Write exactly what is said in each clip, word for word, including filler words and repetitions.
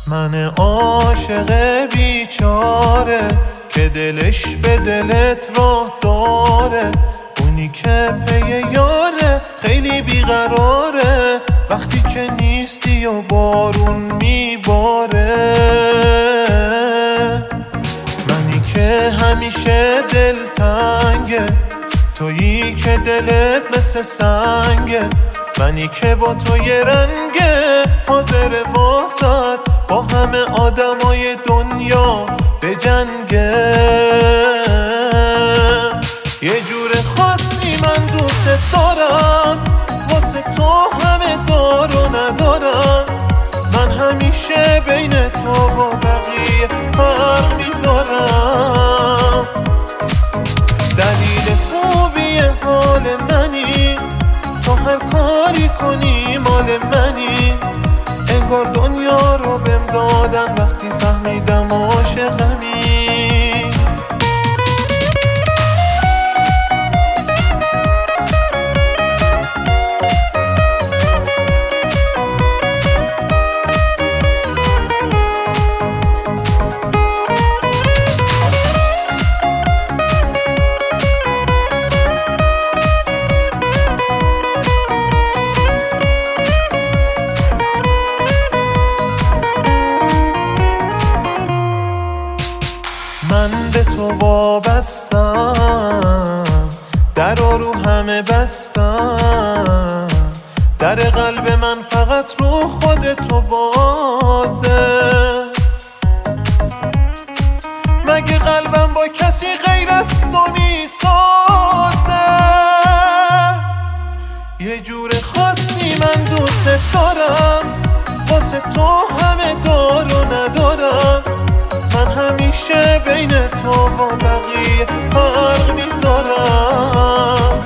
من عاشق بیچاره که دلش به دلت راه داره، اونی که پی یاره خیلی بیقراره، وقتی که نیستی و بارون میباره. منی که همیشه دلتنگه، تویی که دلت مثل سنگه، منی که با تو یه رنگه، حاضر واسط با همه آدمای دنیا به جنگه. یه جور خاصی من دوست دارم، واسه تو همه دار و ندارم، من همیشه بین تو و بقیه فرق میذارم. دلیل خوبی حال منی، تو هر کاری کنی مال منی، انگار دنیا رو بهم دادن وقتی فهمیدم عاشقمی. من به تو وابستم، در رو همه بستم، در قلب من فقط رو خود تو بازه. مگه قلبم با کسی غیر از تو میسازه؟ یه جور خاصی من دوست دارم، واسه تو همه دار و ندارم، من همیشه بین تو و بقیه فرق میذارم.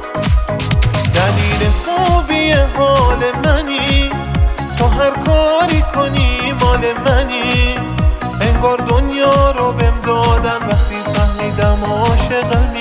دلیل خوبی حال منی، تو هر کاری کنی مال منی، انگار دنیا رو بهم دادن وقتی فهمیدم عاشقمی.